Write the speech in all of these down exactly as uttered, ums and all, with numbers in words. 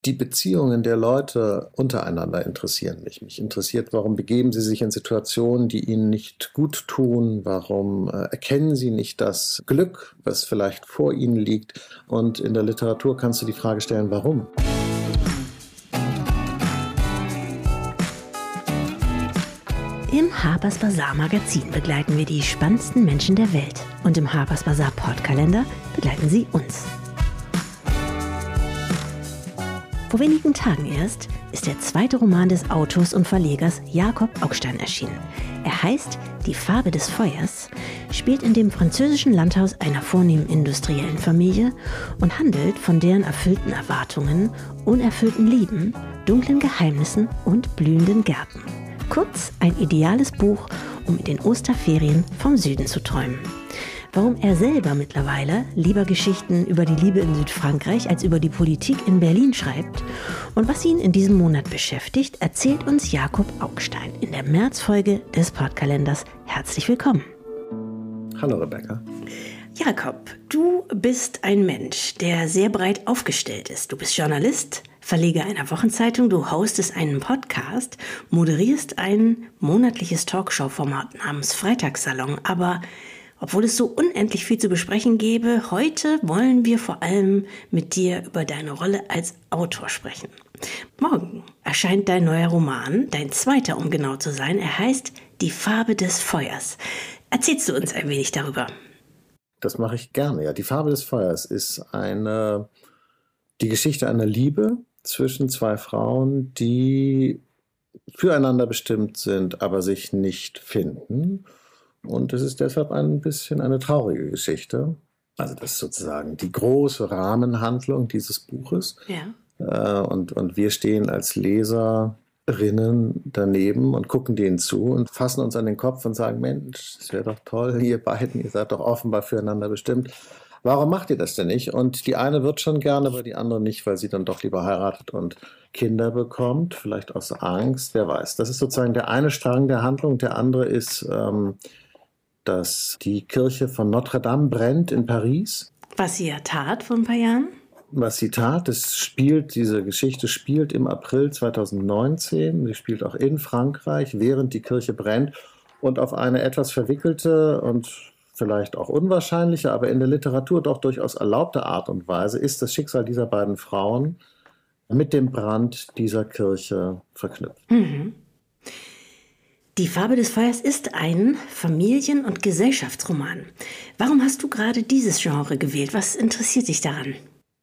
Die Beziehungen der Leute untereinander interessieren mich. Mich interessiert, warum begeben sie sich in Situationen, die ihnen nicht gut tun? Warum äh, erkennen sie nicht das Glück, was vielleicht vor ihnen liegt? Und in der Literatur kannst du die Frage stellen, warum? Im Harper's Bazaar Magazin begleiten wir die spannendsten Menschen der Welt. Und im Harper's Bazaar Podkalender begleiten sie uns. Vor wenigen Tagen erst ist der zweite Roman des Autors und Verlegers Jakob Augstein erschienen. Er heißt Die Farbe des Feuers, spielt in dem französischen Landhaus einer vornehmen industriellen Familie und handelt von deren erfüllten Erwartungen, unerfüllten Lieben, dunklen Geheimnissen und blühenden Gärten. Kurz ein ideales Buch, um in den Osterferien vom Süden zu träumen. Warum er selber mittlerweile lieber Geschichten über die Liebe in Südfrankreich als über die Politik in Berlin schreibt und was ihn in diesem Monat beschäftigt, erzählt uns Jakob Augstein in der Märzfolge des Podkalenders. Herzlich willkommen. Hallo Rebecca. Jakob, du bist ein Mensch, der sehr breit aufgestellt ist. Du bist Journalist, Verleger einer Wochenzeitung, du hostest einen Podcast, moderierst ein monatliches Talkshow-Format namens Freitagssalon, aber obwohl es so unendlich viel zu besprechen gäbe, heute wollen wir vor allem mit dir über deine Rolle als Autor sprechen. Morgen erscheint dein neuer Roman, dein zweiter, um genau zu sein. Er heißt Die Farbe des Feuers. Erzählst du uns ein wenig darüber? Das mache ich gerne, ja. Die Farbe des Feuers ist eine, die Geschichte einer Liebe zwischen zwei Frauen, die füreinander bestimmt sind, aber sich nicht finden. Und es ist deshalb ein bisschen eine traurige Geschichte. Also das ist sozusagen die große Rahmenhandlung dieses Buches. Ja. Und, und wir stehen als Leserinnen daneben und gucken denen zu und fassen uns an den Kopf und sagen, Mensch, das wäre doch toll, ihr beiden, ihr seid doch offenbar füreinander bestimmt. Warum macht ihr das denn nicht? Und die eine wird schon gerne, aber die andere nicht, weil sie dann doch lieber heiratet und Kinder bekommt, vielleicht aus Angst, wer weiß. Das ist sozusagen der eine Strang der Handlung. Der andere ist, ähm, dass die Kirche von Notre Dame brennt in Paris. Was sie ja tat vor ein paar Jahren. Was sie tat, das spielt, diese Geschichte spielt im April zweitausendneunzehn. Sie spielt auch in Frankreich, während die Kirche brennt. Und auf eine etwas verwickelte und vielleicht auch unwahrscheinliche, aber in der Literatur doch durchaus erlaubte Art und Weise ist das Schicksal dieser beiden Frauen mit dem Brand dieser Kirche verknüpft. Mhm. Die Farbe des Feuers ist ein Familien- und Gesellschaftsroman. Warum hast du gerade dieses Genre gewählt? Was interessiert dich daran?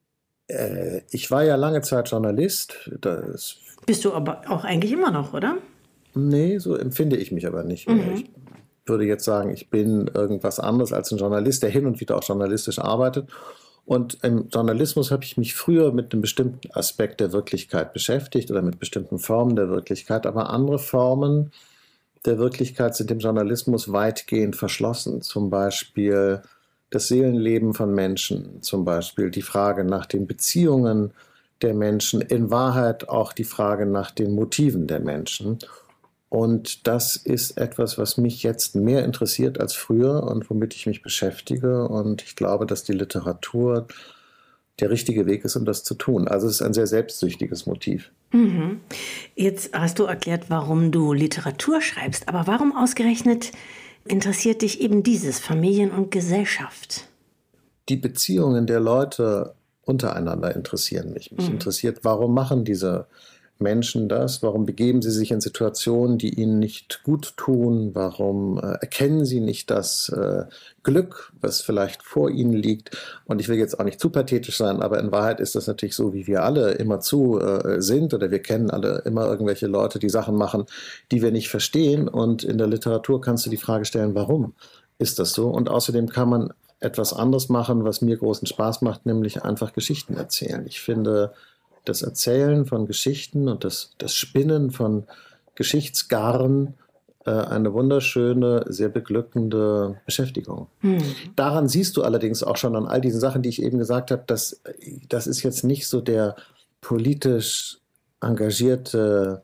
Äh, ich war ja lange Zeit Journalist. Das Bist du aber auch eigentlich immer noch, oder? Nee, so empfinde ich mich aber nicht mehr. Mhm. Ich würde jetzt sagen, ich bin irgendwas anderes als ein Journalist, der hin und wieder auch journalistisch arbeitet. Und im Journalismus habe ich mich früher mit einem bestimmten Aspekt der Wirklichkeit beschäftigt oder mit bestimmten Formen der Wirklichkeit, aber andere Formen der Wirklichkeit sind im Journalismus weitgehend verschlossen. Zum Beispiel das Seelenleben von Menschen, zum Beispiel die Frage nach den Beziehungen der Menschen, in Wahrheit auch die Frage nach den Motiven der Menschen. Und das ist etwas, was mich jetzt mehr interessiert als früher und womit ich mich beschäftige. Und ich glaube, dass die Literatur der richtige Weg ist, um das zu tun. Also es ist ein sehr selbstsüchtiges Motiv. Mhm. Jetzt hast du erklärt, warum du Literatur schreibst. Aber warum ausgerechnet interessiert dich eben dieses Familien und Gesellschaft? Die Beziehungen der Leute untereinander interessieren mich. Mich mhm. interessiert, warum machen diese Menschen das? Warum begeben sie sich in Situationen, die ihnen nicht gut tun? Warum äh, erkennen sie nicht das äh, Glück, was vielleicht vor ihnen liegt? Und ich will jetzt auch nicht zu pathetisch sein, aber in Wahrheit ist das natürlich so, wie wir alle immer zu äh, sind, oder wir kennen alle immer irgendwelche Leute, die Sachen machen, die wir nicht verstehen. Und in der Literatur kannst du die Frage stellen, warum ist das so? Und außerdem kann man etwas anderes machen, was mir großen Spaß macht, nämlich einfach Geschichten erzählen. Ich finde das Erzählen von Geschichten und das, das Spinnen von Geschichtsgarn äh, eine wunderschöne, sehr beglückende Beschäftigung. Hm. Daran siehst du allerdings auch schon an all diesen Sachen, die ich eben gesagt habe, dass das ist jetzt nicht so der politisch engagierte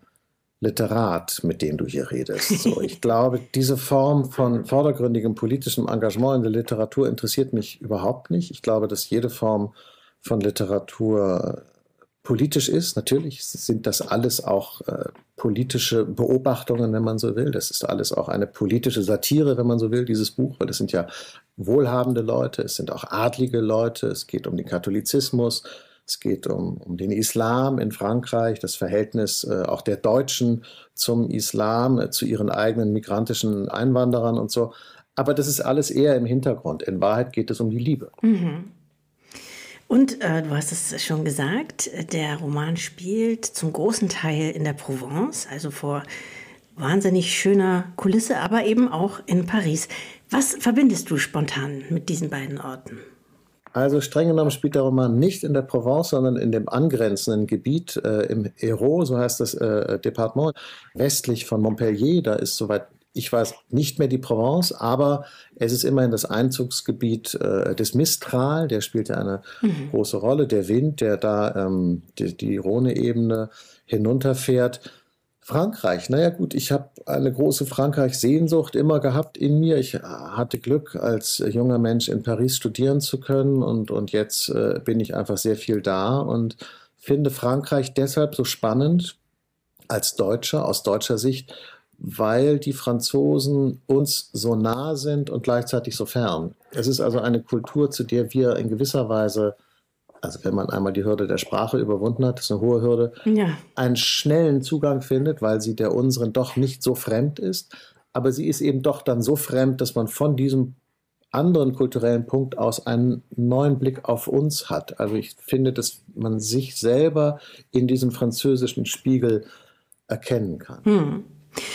Literat, mit dem du hier redest. So, ich glaube, diese Form von vordergründigem politischem Engagement in der Literatur interessiert mich überhaupt nicht. Ich glaube, dass jede Form von Literatur politisch ist. Natürlich sind das alles auch äh, politische Beobachtungen, wenn man so will. Das ist alles auch eine politische Satire, wenn man so will, dieses Buch, weil das sind ja wohlhabende Leute, es sind auch adlige Leute, es geht um den Katholizismus, es geht um, um den Islam in Frankreich, das Verhältnis äh, auch der Deutschen zum Islam, äh, zu ihren eigenen migrantischen Einwanderern und so. Aber das ist alles eher im Hintergrund. In Wahrheit geht es um die Liebe. Mhm. Und äh, du hast es schon gesagt, der Roman spielt zum großen Teil in der Provence, also vor wahnsinnig schöner Kulisse, aber eben auch in Paris. Was verbindest du spontan mit diesen beiden Orten? Also streng genommen spielt der Roman nicht in der Provence, sondern in dem angrenzenden Gebiet äh, im Hérault, so heißt das äh, Departement, westlich von Montpellier. Da ist, soweit ich weiß, nicht mehr die Provence, aber es ist immerhin das Einzugsgebiet äh, des Mistral, der spielt ja eine mhm. große Rolle. Der Wind, der da ähm, die, die Rhône-Ebene hinunterfährt. Frankreich, naja gut, ich habe eine große Frankreich-Sehnsucht immer gehabt in mir. Ich hatte Glück, als junger Mensch in Paris studieren zu können und, und jetzt äh, bin ich einfach sehr viel da und finde Frankreich deshalb so spannend als Deutscher, aus deutscher Sicht, weil die Franzosen uns so nah sind und gleichzeitig so fern. Es ist also eine Kultur, zu der wir in gewisser Weise, also wenn man einmal die Hürde der Sprache überwunden hat, das ist eine hohe Hürde, ja. einen schnellen Zugang findet, weil sie der unseren doch nicht so fremd ist. Aber sie ist eben doch dann so fremd, dass man von diesem anderen kulturellen Punkt aus einen neuen Blick auf uns hat. Also ich finde, dass man sich selber in diesem französischen Spiegel erkennen kann. Hm.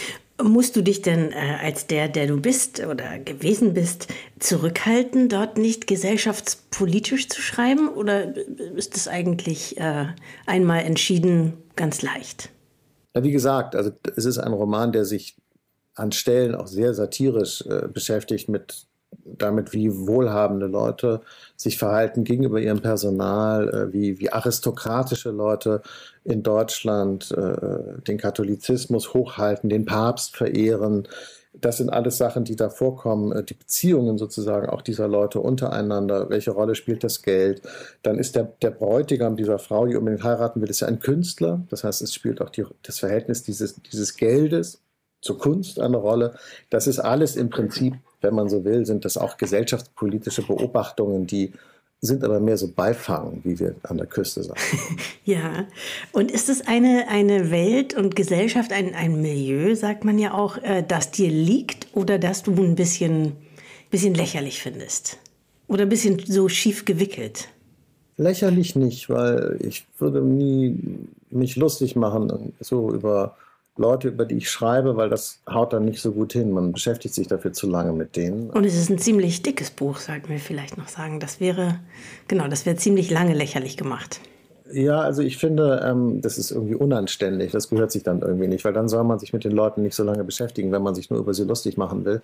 Musst du dich denn äh, als der, der du bist oder gewesen bist, zurückhalten, dort nicht gesellschaftspolitisch zu schreiben? Oder ist es eigentlich äh, einmal entschieden ganz leicht? Ja, wie gesagt, also es ist ein Roman, der sich an Stellen auch sehr satirisch äh, beschäftigt mit damit, wie wohlhabende Leute sich verhalten gegenüber ihrem Personal, äh, wie, wie aristokratische Leute in Deutschland äh, den Katholizismus hochhalten, den Papst verehren. Das sind alles Sachen, die da vorkommen. Äh, die Beziehungen sozusagen auch dieser Leute untereinander. Welche Rolle spielt das Geld? Dann ist der, der Bräutigam dieser Frau, die unbedingt heiraten will, ist ja ein Künstler. Das heißt, es spielt auch die, das Verhältnis dieses, dieses Geldes zur Kunst eine Rolle. Das ist alles im Prinzip, wenn man so will, sind das auch gesellschaftspolitische Beobachtungen, die sind aber mehr so Beifang, wie wir an der Küste sagen. Ja, und ist es eine, eine Welt und Gesellschaft, ein, ein Milieu, sagt man ja auch, äh, das dir liegt oder das du ein bisschen, bisschen lächerlich findest? Oder ein bisschen so schief gewickelt? Lächerlich nicht, weil ich würde nie mich lustig machen, so über Leute, über die ich schreibe, weil das haut dann nicht so gut hin. Man beschäftigt sich dafür zu lange mit denen. Und es ist ein ziemlich dickes Buch, sollten wir vielleicht noch sagen. Das wäre, genau, das wäre ziemlich lange lächerlich gemacht. Ja, also ich finde, ähm, das ist irgendwie unanständig. Das gehört sich dann irgendwie nicht, weil dann soll man sich mit den Leuten nicht so lange beschäftigen, wenn man sich nur über sie lustig machen will.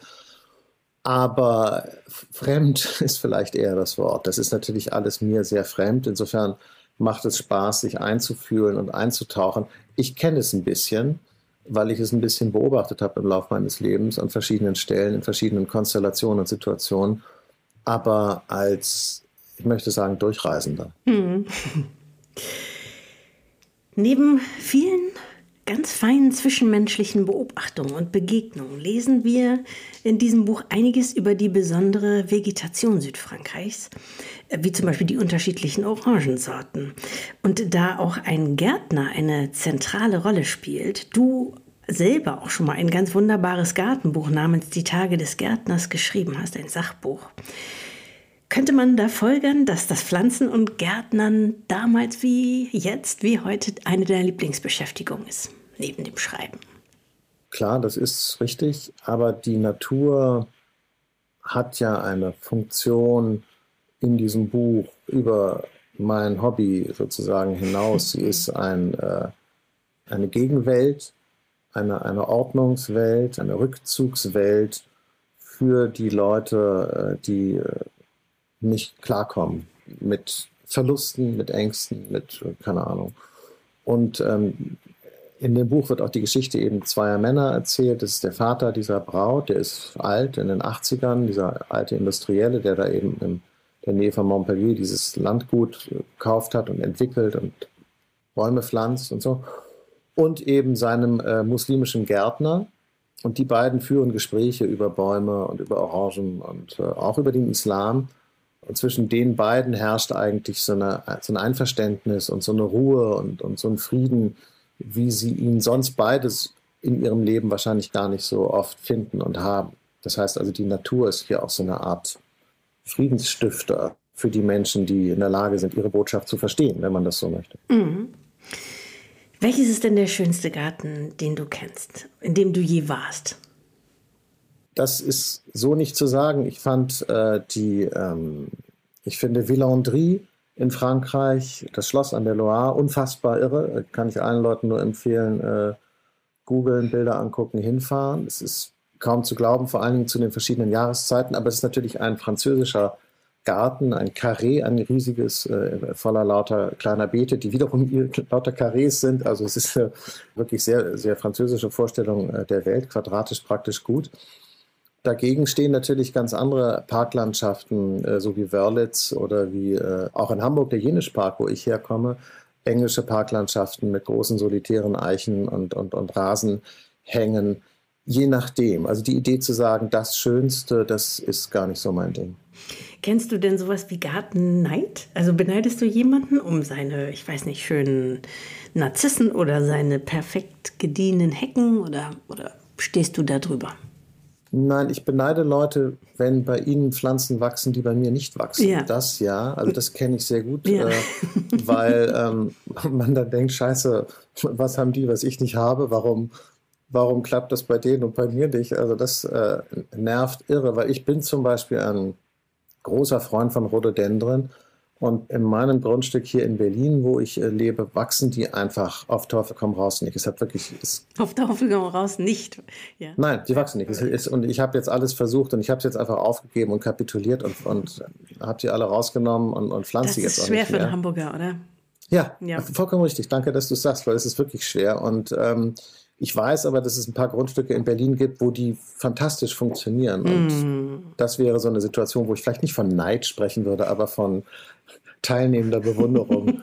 Aber fremd ist vielleicht eher das Wort. Das ist natürlich alles mir sehr fremd. Insofern macht es Spaß, sich einzufühlen und einzutauchen. Ich kenne es ein bisschen, weil ich es ein bisschen beobachtet habe im Laufe meines Lebens an verschiedenen Stellen, in verschiedenen Konstellationen und Situationen, aber als, ich möchte sagen, Durchreisender. Hm. Neben vielen ganz feinen zwischenmenschlichen Beobachtungen und Begegnungen lesen wir in diesem Buch einiges über die besondere Vegetation Südfrankreichs, wie zum Beispiel die unterschiedlichen Orangensorten. Und da auch ein Gärtner eine zentrale Rolle spielt, du selber auch schon mal ein ganz wunderbares Gartenbuch namens Die Tage des Gärtners geschrieben hast, ein Sachbuch. Könnte man da folgern, dass das Pflanzen und Gärtnern damals wie jetzt, wie heute eine deiner Lieblingsbeschäftigungen ist, neben dem Schreiben? Klar, das ist richtig, aber die Natur hat ja eine Funktion in diesem Buch über mein Hobby sozusagen hinaus. Sie ist ein, äh, eine Gegenwelt, eine, eine Ordnungswelt, eine Rückzugswelt für die Leute, äh, die äh, nicht klarkommen mit Verlusten, mit Ängsten, mit keine Ahnung. Und ähm, in dem Buch wird auch die Geschichte eben zweier Männer erzählt. Das ist der Vater dieser Braut, der ist alt, in den achtzigern, dieser alte Industrielle, der da eben in der Nähe von Montpellier dieses Landgut gekauft hat und entwickelt und Bäume pflanzt und so. Und eben seinem äh, muslimischen Gärtner. Und die beiden führen Gespräche über Bäume und über Orangen und äh, auch über den Islam. Und zwischen den beiden herrscht eigentlich so, eine, so ein Einverständnis und so eine Ruhe und, und so ein Frieden, wie sie ihn sonst beides in ihrem Leben wahrscheinlich gar nicht so oft finden und haben. Das heißt also, die Natur ist hier auch so eine Art Friedensstifter für die Menschen, die in der Lage sind, ihre Botschaft zu verstehen, wenn man das so möchte. Mhm. Welches ist denn der schönste Garten, den du kennst, in dem du je warst? Das ist so nicht zu sagen. Ich fand äh, die, ähm, ich finde Villandry in Frankreich, das Schloss an der Loire, unfassbar irre. Kann ich allen Leuten nur empfehlen, äh, googeln, Bilder angucken, hinfahren. Es ist kaum zu glauben, vor allen Dingen zu den verschiedenen Jahreszeiten. Aber es ist natürlich ein französischer Garten, ein Carré, ein riesiges, äh, voller lauter kleiner Beete, die wiederum lauter Carrés sind. Also es ist äh, wirklich sehr, sehr französische Vorstellung äh, der Welt, quadratisch praktisch gut. Dagegen stehen natürlich ganz andere Parklandschaften, äh, so wie Wörlitz oder wie äh, auch in Hamburg der Jenischpark, wo ich herkomme, englische Parklandschaften mit großen solitären Eichen und, und, und Rasenhängen. Je nachdem. Also die Idee zu sagen, das Schönste, das ist gar nicht so mein Ding. Kennst du denn sowas wie Gartenneid? Also beneidest du jemanden um seine, ich weiß nicht, schönen Narzissen oder seine perfekt gediehenen Hecken oder, oder stehst du da drüber? Nein, ich beneide Leute, wenn bei ihnen Pflanzen wachsen, die bei mir nicht wachsen. Ja. Das ja, also das kenne ich sehr gut, Ja. äh, weil ähm, man dann denkt, scheiße, was haben die, was ich nicht habe, warum... Warum klappt das bei denen und bei mir nicht? Also das äh, nervt irre, weil ich bin zum Beispiel ein großer Freund von Rhododendren und in meinem Grundstück hier in Berlin, wo ich äh, lebe, wachsen die einfach auf Teufel komm raus nicht. Es hat wirklich... Es, auf Teufel komm raus nicht. Ja. Nein, die wachsen nicht. Es ist, und ich habe jetzt alles versucht und ich habe es jetzt einfach aufgegeben und kapituliert und, und habe die alle rausgenommen und, und pflanze sie jetzt auch nicht mehr. Das ist schwer für einen Hamburger, oder? Ja, ja, vollkommen richtig. Danke, dass du es sagst, weil es ist wirklich schwer und... Ähm, Ich weiß aber, dass es ein paar Grundstücke in Berlin gibt, wo die fantastisch funktionieren. Und mm. das wäre so eine Situation, wo ich vielleicht nicht von Neid sprechen würde, aber von teilnehmender Bewunderung.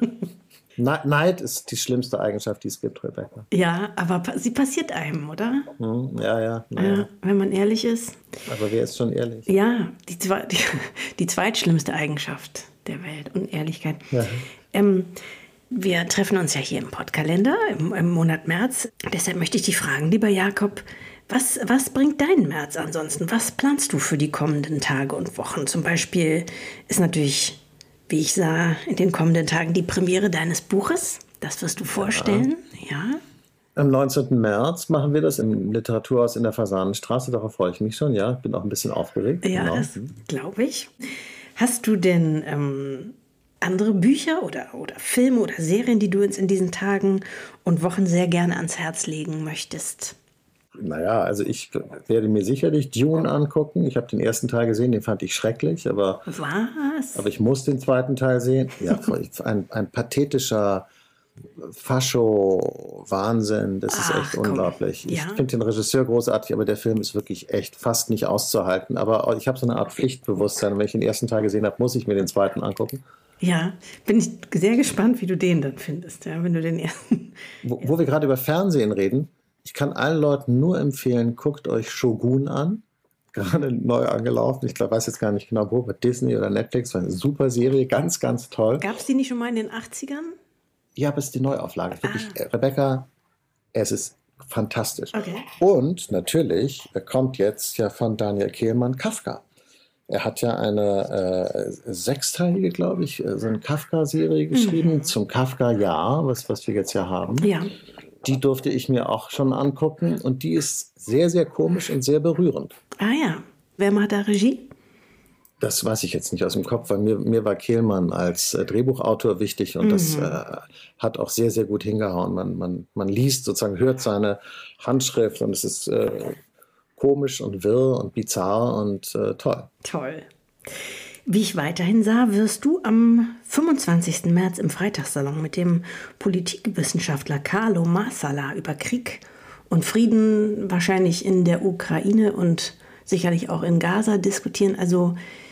Neid ist die schlimmste Eigenschaft, die es gibt, Rebecca. Ja, aber sie passiert einem, oder? Mm, ja, ja, ja. ja. Wenn man ehrlich ist. Aber wer ist schon ehrlich? Ja, die, zwe- die, die zweitschlimmste Eigenschaft der Welt, Unehrlichkeit. Ja. Ähm, Wir treffen uns ja hier im Podkalender im, im Monat März. Deshalb möchte ich dich fragen, lieber Jakob, was, was bringt dein März ansonsten? Was planst du für die kommenden Tage und Wochen? Zum Beispiel ist natürlich, wie ich sah, in den kommenden Tagen die Premiere deines Buches. Das wirst du vorstellen, ja. ja. Am neunzehnten März machen wir das im Literaturhaus in der Fasanenstraße. Darauf freue ich mich schon, ja. Bin auch ein bisschen aufgeregt. Ja, genau. Das glaube ich. Hast du denn... Ähm, andere Bücher oder, oder Filme oder Serien, die du uns in diesen Tagen und Wochen sehr gerne ans Herz legen möchtest? Naja, also ich werde mir sicherlich Dune angucken. Ich habe den ersten Teil gesehen, den fand ich schrecklich, aber, Was? aber ich muss den zweiten Teil sehen. Ja, ein, ein pathetischer Fascho-Wahnsinn, das ist Ach, echt komm. unglaublich. Ja? Ich finde den Regisseur großartig, aber der Film ist wirklich echt fast nicht auszuhalten. Aber ich habe so eine Art Pflichtbewusstsein. Wenn ich den ersten Teil gesehen habe, muss ich mir den zweiten angucken. Ja, bin ich sehr gespannt, wie du den dann findest, ja, wenn du den ersten... Wo, wo wir gerade über Fernsehen reden, ich kann allen Leuten nur empfehlen, guckt euch Shogun an, gerade neu angelaufen, ich glaube, weiß jetzt gar nicht genau wo, bei Disney oder Netflix, war eine super Serie, ganz, ganz toll. Gab es die nicht schon mal in den achtzigern? Ja, aber es ist die Neuauflage, wirklich, ah. Rebecca, es ist fantastisch. Okay. Und natürlich kommt jetzt ja von Daniel Kehlmann Kafka. Er hat ja eine äh, sechsteilige, glaube ich, so eine Kafka-Serie geschrieben, mhm. zum Kafka-Jahr, was, was wir jetzt ja haben. Ja. Die durfte ich mir auch schon angucken und die ist sehr, sehr komisch und sehr berührend. Ah ja, wer macht da Regie? Das weiß ich jetzt nicht aus dem Kopf, weil mir, mir war Kehlmann als äh, Drehbuchautor wichtig und mhm. das äh, hat auch sehr, sehr gut hingehauen. Man, man, man liest sozusagen, hört seine Handschrift und es ist... Äh, komisch und wirr und bizarr und äh, toll. Toll. Wie ich weiterhin sah, wirst du am fünfundzwanzigsten März im Freitagssalon mit dem Politikwissenschaftler Carlo Marsala über Krieg und Frieden wahrscheinlich in der Ukraine und sicherlich auch in Gaza diskutieren. Also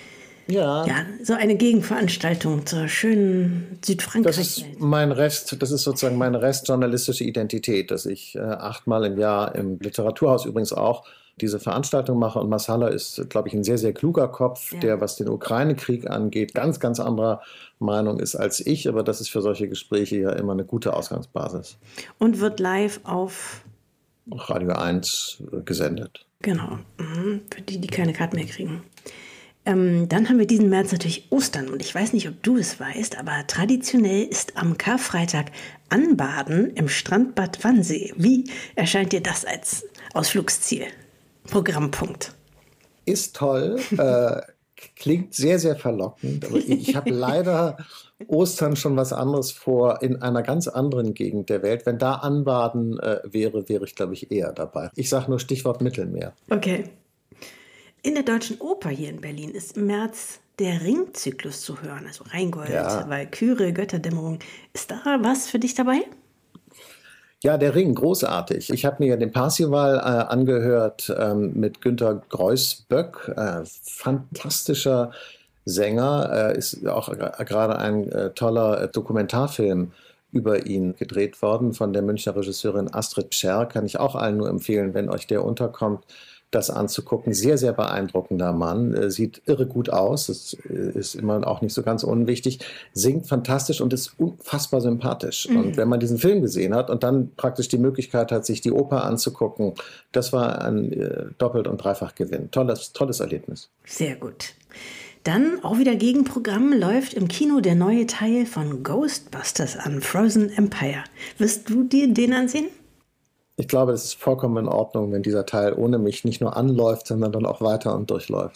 Ja. Ja, so eine Gegenveranstaltung zur schönen Südfrankreich. Das ist mein Rest, das ist sozusagen meine restjournalistische Identität, dass ich äh, achtmal im Jahr im Literaturhaus übrigens auch diese Veranstaltung mache. Und Marsala ist, glaube ich, ein sehr, sehr kluger Kopf, ja. der, was den Ukraine-Krieg angeht, ganz, ganz anderer Meinung ist als ich. Aber das ist für solche Gespräche ja immer eine gute Ausgangsbasis. Und wird live auf Radio eins gesendet. Genau, für die, die keine Karte mehr kriegen. Ähm, dann haben wir diesen März natürlich Ostern. Und ich weiß nicht, ob du es weißt, aber traditionell ist am Karfreitag Anbaden im Strandbad Wannsee. Wie erscheint dir das als Ausflugsziel? Programmpunkt. Ist toll, äh, klingt sehr, sehr verlockend. Aber ich habe leider Ostern schon was anderes vor in einer ganz anderen Gegend der Welt. Wenn da Anbaden äh, wäre, wäre ich, glaube ich, eher dabei. Ich sage nur Stichwort Mittelmeer. Okay. In der Deutschen Oper hier in Berlin ist im März der Ringzyklus zu hören. Also Rheingold, ja. Walküre, Götterdämmerung. Ist da was für dich dabei? Ja, der Ring, großartig. Ich habe mir ja den Parsival äh, angehört ähm, mit Günter Greusböck. Äh, fantastischer Sänger. Äh, ist auch äh, gerade ein äh, toller äh, Dokumentarfilm über ihn gedreht worden von der Münchner Regisseurin Astrid Scherr. Kann ich auch allen nur empfehlen, wenn euch der unterkommt, das anzugucken. Sehr, sehr beeindruckender Mann. Äh, sieht irre gut aus. Das äh, ist immer auch nicht so ganz unwichtig. Singt fantastisch und ist unfassbar sympathisch. Mhm. Und wenn man diesen Film gesehen hat und dann praktisch die Möglichkeit hat, sich die Oper anzugucken, das war ein äh, Doppelt- und Dreifach-Gewinn. Tolles, tolles Erlebnis. Sehr gut. Dann auch wieder Gegenprogramm läuft im Kino der neue Teil von Ghostbusters an, Frozen Empire. Wirst du dir den ansehen? Ich glaube, es ist vollkommen in Ordnung, wenn dieser Teil ohne mich nicht nur anläuft, sondern dann auch weiter und durchläuft.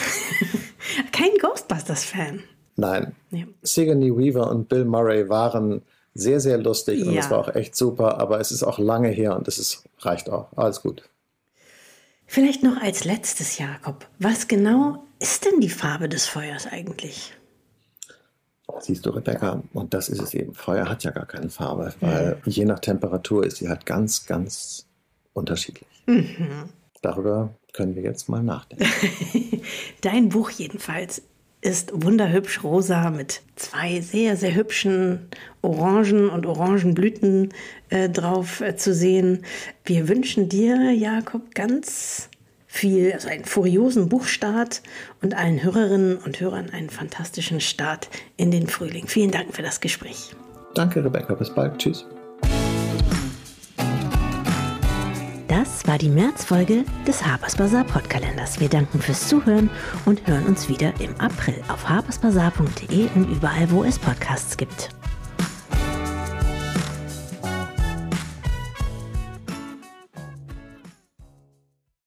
Kein Ghostbusters-Fan? Nein. Ja. Sigourney Weaver und Bill Murray waren sehr, sehr lustig ja. und es war auch echt super, aber es ist auch lange her und es ist, reicht auch. Alles gut. Vielleicht noch als letztes, Jakob. Was genau ist denn die Farbe des Feuers eigentlich? Siehst du, Rebecca, und das ist es eben. Feuer hat ja gar keine Farbe, weil mhm. je nach Temperatur ist sie halt ganz, ganz unterschiedlich. Mhm. Darüber können wir jetzt mal nachdenken. Dein Buch jedenfalls ist wunderhübsch rosa mit zwei sehr, sehr hübschen Orangen und Orangenblüten äh, drauf äh, zu sehen. Wir wünschen dir, Jakob, ganz viel, also einen furiosen Buchstart und allen Hörerinnen und Hörern einen fantastischen Start in den Frühling. Vielen Dank für das Gespräch. Danke, Rebecca. Bis bald. Tschüss. Das war die Märzfolge des Harper's Bazaar Podkalenders. Wir danken fürs Zuhören und hören uns wieder im April auf harpersbazaar punkt de und überall, wo es Podcasts gibt.